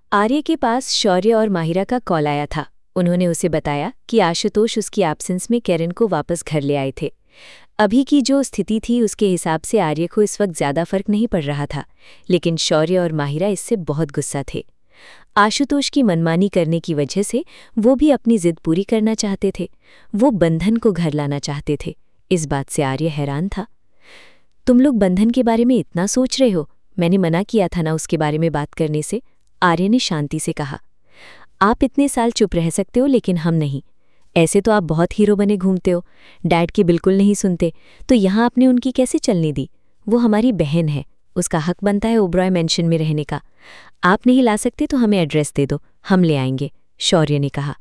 आर्य के पास शौर्य और माहिरा का कॉल आया था। उन्होंने उसे बताया कि आशुतोष उसकी एब्सेंस में कैरन को वापस घर ले आए थे। अभी की जो स्थिति थी उसके हिसाब से आर्य को इस वक्त ज़्यादा फर्क नहीं पड़ रहा था, लेकिन शौर्य और माहिरा इससे बहुत गुस्सा थे। आशुतोष की मनमानी करने की वजह से वो भी अपनी जिद पूरी करना चाहते थे। वो बंधन को घर लाना चाहते थे। इस बात से आर्य हैरान था। तुम लोग बंधन के बारे में इतना सोच रहे हो? मैंने मना किया था ना उसके बारे में बात करने से, आर्य ने शांति से कहा। आप इतने साल चुप रह सकते हो लेकिन हम नहीं। ऐसे तो आप बहुत हीरो बने घूमते हो, डैड की बिल्कुल नहीं सुनते, तो यहाँ आपने उनकी कैसे चलने दी? वो हमारी बहन है, उसका हक बनता है ओबरॉय मेंशन में रहने का। आप नहीं ला सकते तो हमें एड्रेस दे दो, हम ले आएंगे, शौर्य ने कहा।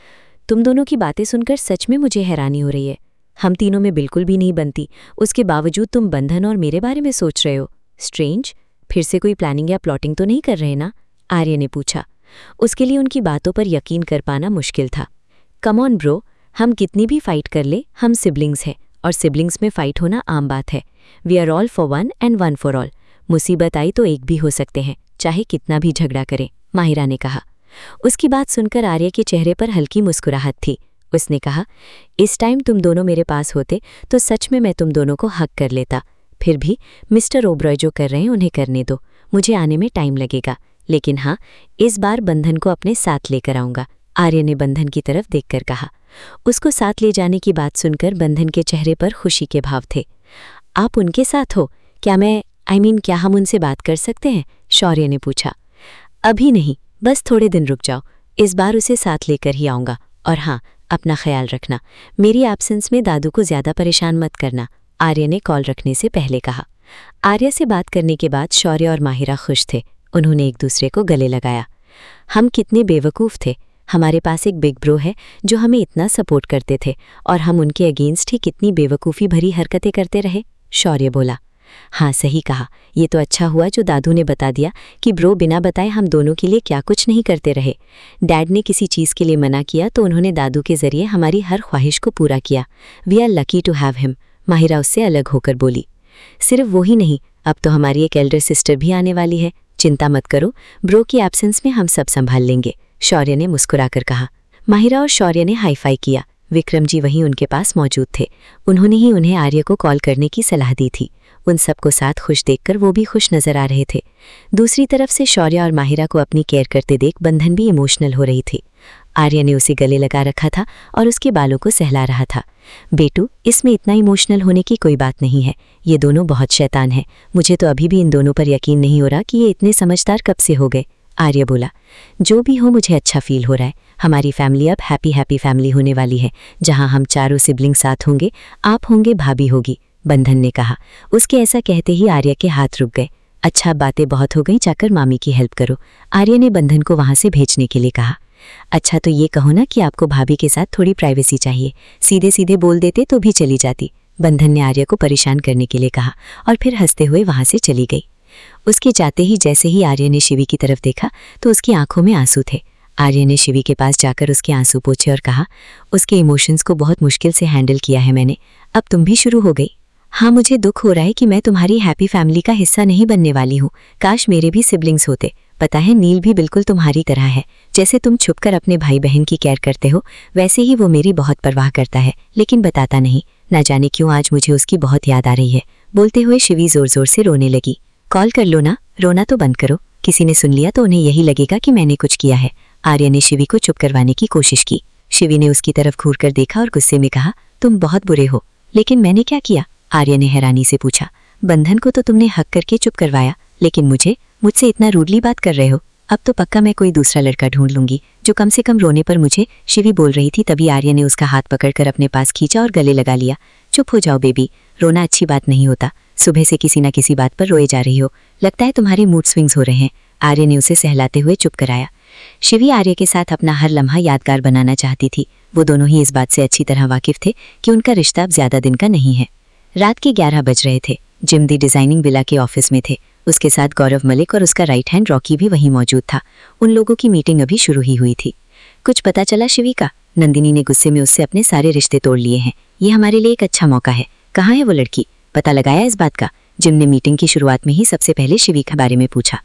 तुम दोनों की बातें सुनकर सच में मुझे हैरानी हो रही है। हम तीनों में बिल्कुल भी नहीं बनती, उसके बावजूद तुम बंधन और मेरे बारे में सोच रहे हो। स्ट्रेंज, फिर से कोई प्लानिंग या प्लॉटिंग तो नहीं कर रहे ना? आर्य ने पूछा। उसके लिए उनकी बातों पर यकीन कर पाना मुश्किल था। कम ऑन ब्रो, हम कितनी भी फाइट कर ले, हम सिबलिंग्स हैं और सिबलिंग्स में फाइट होना आम बात है। We are all for one and one for all. मुसीबत आई तो एक भी हो सकते हैं, चाहे कितना भी झगड़ा करें, माहिरा ने कहा। उसकी बात सुनकर आर्य के चेहरे पर हल्की मुस्कुराहट थी। उसने कहा, इस टाइम तुम दोनों मेरे पास होते तो सच में मैं तुम दोनों को हक कर लेता। फिर भी मिस्टर ओबरॉय जो कर रहे हैं उन्हें करने दो, मुझे आने में टाइम लगेगा, लेकिन हाँ, इस बार बंधन को अपने साथ लेकर आऊंगा, आर्य ने बंधन की तरफ देखकर कहा। उसको साथ ले जाने की बात सुनकर बंधन के चेहरे पर खुशी के भाव थे। आप उनके साथ हो? क्या क्या हम उनसे बात कर सकते हैं? शौर्य ने पूछा। अभी नहीं, बस थोड़े दिन रुक जाओ, इस बार उसे साथ लेकर ही आऊंगा। और हाँ, अपना ख्याल रखना, मेरी एब्सेंस में दादू को ज़्यादा परेशान मत करना, आर्य ने कॉल रखने से पहले कहा। आर्य से बात करने के बाद शौर्य और माहिरा खुश थे। उन्होंने एक दूसरे को गले लगाया। हम कितने बेवकूफ़ थे, हमारे पास एक बिग ब्रो है जो हमें इतना सपोर्ट करते थे और हम उनके अगेंस्ट ही कितनी बेवकूफ़ी भरी हरकतें करते रहे, शौर्य बोला। हाँ, सही कहा, ये तो अच्छा हुआ जो दादू ने बता दिया कि ब्रो बिना बताए हम दोनों के लिए क्या कुछ नहीं करते रहे। डैड ने किसी चीज़ के लिए मना किया तो उन्होंने दादू के ज़रिए हमारी हर ख्वाहिश को पूरा किया। We are lucky to have him, Mahira उससे अलग होकर बोली। सिर्फ वो ही नहीं, अब तो हमारी एक एल्डर सिस्टर भी आने वाली है। चिंता मत करो, ब्रो की एब्सेंस में हम सब संभाल लेंगे, शौर्य ने मुस्कुराकर कहा। माहिरा और शौर्य ने हाईफाई किया। विक्रम जी वहीं उनके पास मौजूद थे। उन्होंने ही उन्हें आर्य को कॉल करने की सलाह दी थी। उन सबको साथ खुश देखकर वो भी खुश नजर आ रहे थे। दूसरी तरफ से शौर्य और माहिरा को अपनी केयर करते देख बंधन भी इमोशनल हो रही थी। आर्य ने उसे गले लगा रखा था और उसके बालों को सहला रहा था। बेटू, इसमें इतना इमोशनल होने की कोई बात नहीं है, ये दोनों बहुत शैतान हैं। मुझे तो अभी भी इन दोनों पर यकीन नहीं हो रहा कि ये इतने समझदार कब से हो गए, आर्य बोला। जो भी हो, मुझे अच्छा फील हो रहा है। हमारी फैमिली अब हैप्पी फैमिली होने वाली है, जहां हम चारों सिबलिंग साथ होंगे, आप होंगे, भाभी होगी, बंधन ने कहा। उसके ऐसा कहते ही आर्य के हाथ रुक गए। अच्छा, बातें बहुत हो गई, जाकर मामी की हेल्प करो, आर्य ने बंधन को वहां से भेजने के लिए कहा। अच्छा, तो ये कहो ना कि आपको भाभी के साथ थोड़ी प्राइवेसी चाहिए, सीधे सीधे बोल देते तो भी चली जाती, बंधन ने आर्य को परेशान करने के लिए कहा और फिर हंसते हुए वहां से चली गई। उसके जाते ही जैसे ही आर्य ने शिवी की तरफ देखा तो उसकी आंखों में आंसू थे। आर्य ने शिवी के पास जाकर उसके आंसू पोंछे और कहा, उसके इमोशंस को बहुत मुश्किल से हैंडल किया है मैंने, अब तुम भी शुरू हो गई। हाँ, मुझे दुख हो रहा है कि मैं तुम्हारी हैप्पी फैमिली का हिस्सा नहीं बनने वाली हूँ। काश मेरे भी सिबलिंग्स होते। पता है, नील भी बिल्कुल तुम्हारी तरह है। जैसे तुम छुपकर अपने भाई बहन की केयर करते हो, वैसे ही वो मेरी बहुत परवाह करता है, लेकिन बताता नहीं। ना जाने क्यों आज मुझे उसकी बहुत याद आ रही है। बोलते हुए शिवी जोर जोर से रोने लगी। कॉल कर लो ना, रोना तो बंद करो, किसी ने सुन लिया तो उन्हें यही लगेगा कि मैंने कुछ किया है, आर्य ने शिवी को चुप करवाने की कोशिश की। शिवी ने उसकी तरफ घूर कर देखा और गुस्से में कहा, तुम बहुत बुरे हो। लेकिन मैंने क्या किया, आर्य ने हैरानी से पूछा। बंधन को तो तुमने हक करके चुप करवाया, लेकिन मुझसे इतना रूडली बात कर रहे हो। अब तो पक्का मैं कोई दूसरा लड़का ढूंढ लूंगी जो कम से कम रोने पर मुझे, शिवी बोल रही थी तभी आर्य ने उसका हाथ पकड़कर अपने पास खींचा और गले लगा लिया। चुप हो जाओ बेबी, रोना अच्छी बात नहीं होता, सुबह से किसी न किसी बात पर रोए जा रही हो, लगता है तुम्हारे मूड स्विंग्स हो रहे हैं, आर्य ने उसे सहलाते हुए चुप कराया। शिवी आर्य के साथ अपना हर लम्हा यादगार बनाना चाहती थी। वो दोनों ही इस बात से अच्छी तरह वाकिफ थे कि उनका रिश्ता अब ज्यादा दिन का नहीं है। रात के 11 बज रहे थे। जिम दी डिजाइनिंग विला के ऑफिस में थे। उसके साथ गौरव मलिक और उसका राइट हैंड रॉकी भी वहीं मौजूद था। उन लोगों की मीटिंग अभी शुरू ही हुई थी। कुछ पता चला शिवी का? नंदिनी ने गुस्से में उससे अपने सारे रिश्ते तोड़ लिए हैं। ये हमारे लिए एक अच्छा मौका है। कहाँ है वो लड़की? पता लगाया इस बात का? जिम ने मीटिंग की शुरुआत में ही सबसे पहले शिवी के बारे में पूछा।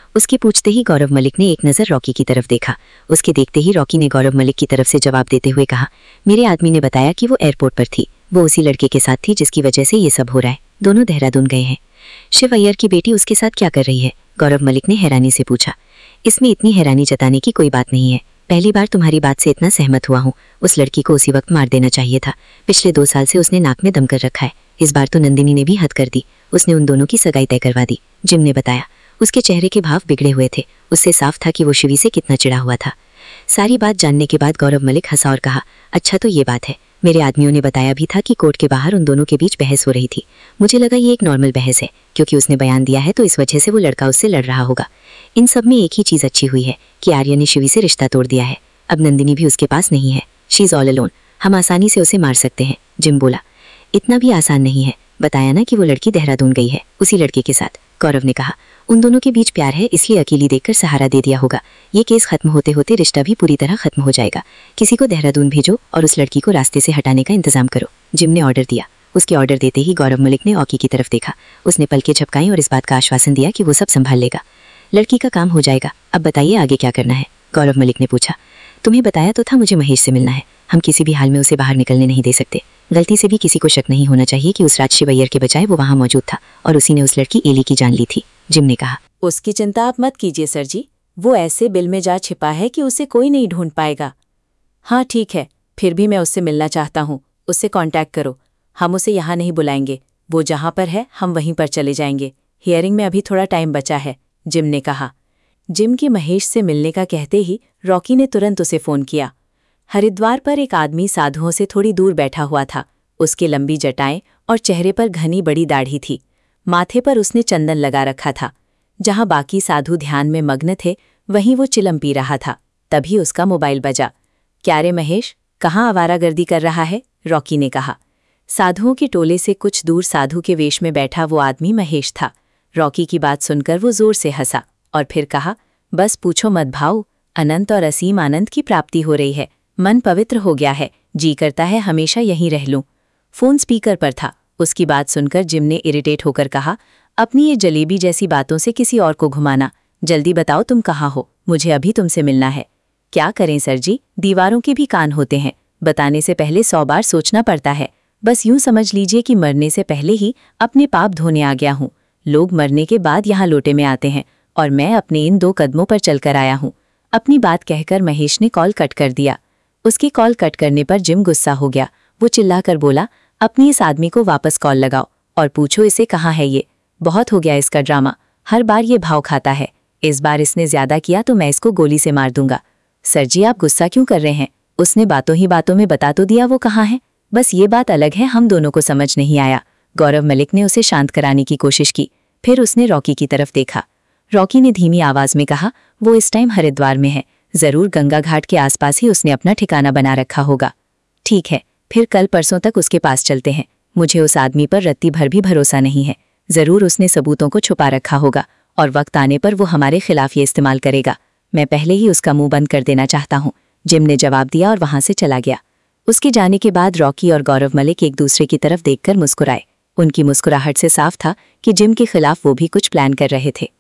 उसके पूछते ही गौरव मलिक ने एक नज़र रॉकी की तरफ देखा। उसके देखते ही रॉकी ने गौरव मलिक की तरफ से जवाब देते हुए कहा, मेरे आदमी ने बताया कि वो एयरपोर्ट पर थी, वो उसी लड़के के साथ थी जिसकी वजह से ये सब हो रहा है। दोनों देहरादून गए हैं। शिव अय्यर की बेटी उसके साथ क्या कर रही है? गौरव मलिक ने हैरानी से पूछा। इसमें इतनी हैरानी जताने की कोई बात नहीं है। पहली बार तुम्हारी बात से इतना सहमत हुआ हूँ। उस लड़की को उसी वक्त मार देना चाहिए था। पिछले 2 साल से उसने नाक में दम कर रखा है। इस बार तो नंदिनी ने भी हद कर दी। उसने उन दोनों की सगाई तय करवा दी, जिम ने बताया। उसके चेहरे के भाव बिगड़े हुए थे। उससे साफ था कि वो शिवी से कितना चिढ़ा हुआ था। सारी बात जानने के बाद गौरव मलिक हंसा और कहा, अच्छा तो ये बात है। मेरे आदमियों ने बताया भी था कि कोर्ट के बाहर उन दोनों के बीच बहस हो रही थी। मुझे लगा ये एक नॉर्मल बहस है, क्योंकि उसने बयान दिया है तो इस वजह से वो लड़का उससे लड़ रहा होगा। इन सब में एक ही चीज़ अच्छी हुई है कि आर्या ने शिवी से रिश्ता तोड़ दिया है। अब नंदिनी भी उसके पास नहीं है। She is all alone. हम आसानी से उसे मार सकते हैं। जिम बोला। इतना भी आसान नहीं है। बताया ना कि वो लड़की देहरादून गई है उसी लड़के के साथ। गौरव ने कहा, उन दोनों के बीच प्यार है, इसलिए अकेली देखकर सहारा दे दिया होगा। ये केस खत्म होते होते रिश्ता भी पूरी तरह खत्म हो जाएगा। किसी को देहरादून भेजो और उस लड़की को रास्ते से हटाने का इंतजाम करो। जिम ने ऑर्डर दिया। उसके ऑर्डर देते ही गौरव मलिक ने ऑकी की तरफ देखा। उसने पलकें झपकाई और इस बात का आश्वासन दिया कि वो सब संभाल लेगा। लड़की का काम हो जाएगा। अब बताइए आगे क्या करना है? गौरव मलिक ने पूछा। तुम्हें बताया तो था मुझे महेश से मिलना है। हम किसी भी हाल में उसे बाहर निकलने नहीं दे सकते। गलती से भी किसी को शक नहीं होना चाहिए कि उस रात शिव अय्यर के बजाय वो वहां मौजूद था और उसी ने उस लड़की एली की जान ली थी। जिम ने कहा। उसकी चिंता आप मत कीजिए सर जी। वो ऐसे बिल में जा छिपा है कि उसे कोई नहीं ढूंढ पाएगा। हाँ ठीक है, फिर भी मैं उससे मिलना चाहता हूँ। उससे कांटेक्ट करो। हम उसे यहाँ नहीं बुलाएंगे। वो जहाँ पर है हम वहीं पर चले जाएंगे। हियरिंग में अभी थोड़ा टाइम बचा है, जिम ने कहा। जिम के महेश से मिलने का कहते ही रॉकी ने तुरंत उसे फ़ोन किया। हरिद्वार पर एक आदमी साधुओं से थोड़ी दूर बैठा हुआ था। उसके लंबी जटाएं और चेहरे पर घनी बड़ी दाढ़ी थी। माथे पर उसने चंदन लगा रखा था। जहां बाकी साधु ध्यान में मग्न थे, वहीं वो चिलम पी रहा था। तभी उसका मोबाइल बजा। क्या रे महेश, कहाँ आवारागर्दी कर रहा है? रॉकी ने कहा। साधुओं के टोले से कुछ दूर साधु के वेश में बैठा वो आदमी महेश था। रॉकी की बात सुनकर वो जोर से हंसा और फिर कहा, बस पूछो मत भाऊ, अनंत और असीम आनंद की प्राप्ति हो रही है। मन पवित्र हो गया है। जी करता है हमेशा यहीं रह लूं। फोन स्पीकर पर था। उसकी बात सुनकर जिम ने इरिटेट होकर कहा, अपनी ये जलेबी जैसी बातों से किसी और को घुमाना। जल्दी बताओ तुम कहाँ हो, मुझे अभी तुमसे मिलना है। क्या करें सर जी, दीवारों के भी कान होते हैं। बताने से पहले 100 बार सोचना पड़ता है। बस यूं समझ लीजिए कि मरने से पहले ही अपने पाप धोने आ गया हूँ। लोग मरने के बाद यहाँ लोटे में आते हैं और मैं अपने इन 2 कदमों पर चलकर आया हूँ। अपनी बात कहकर महेश ने कॉल कट कर दिया। उसकी कॉल कट करने पर जिम गुस्सा हो गया। वो चिल्लाकर बोला, अपनी इस आदमी को वापस कॉल लगाओ और पूछो इसे कहाँ है ये। बहुत हो गया इसका ड्रामा। हर बार ये भाव खाता है। इस बार इसने ज्यादा किया तो मैं इसको गोली से मार दूंगा। सर जी आप गुस्सा क्यों कर रहे हैं? उसने बातों ही बातों में बता तो दिया वो कहाँ है। बस ये बात अलग है, हम दोनों को समझ नहीं आया। गौरव मलिक ने उसे शांत कराने की कोशिश की। फिर उसने रॉकी की तरफ देखा। रॉकी ने धीमी आवाज में कहा, वो इस टाइम हरिद्वार में है। जरूर गंगा घाट के आसपास ही उसने अपना ठिकाना बना रखा होगा। ठीक है, फिर कल परसों तक उसके पास चलते हैं। मुझे उस आदमी पर रत्ती भर भी भरोसा नहीं है। जरूर उसने सबूतों को छुपा रखा होगा और वक्त आने पर वो हमारे खिलाफ ये इस्तेमाल करेगा। मैं पहले ही उसका मुंह बंद कर देना चाहता हूँ। जिम ने जवाब दिया और वहां से चला गया। उसके जाने के बाद रॉकी और गौरव मलिक एक दूसरे की तरफ देखकर मुस्कुराए। उनकी मुस्कुराहट से साफ था कि जिम के खिलाफ वो भी कुछ प्लान कर रहे थे।